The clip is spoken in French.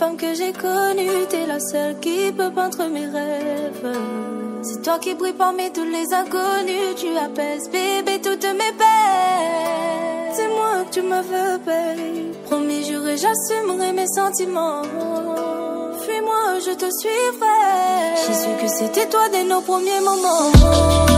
femmes que j'ai connues, t'es la seule qui peut peindre mes rêves. C'est toi qui brille parmi tous les inconnus. Tu apaises, bébé, toutes mes peines. C'est moi que tu me veux, babe. Promis, juré, j'assumerai mes sentiments. Fuis-moi, je te suivrai. J'ai su que c'était toi dès nos premiers moments.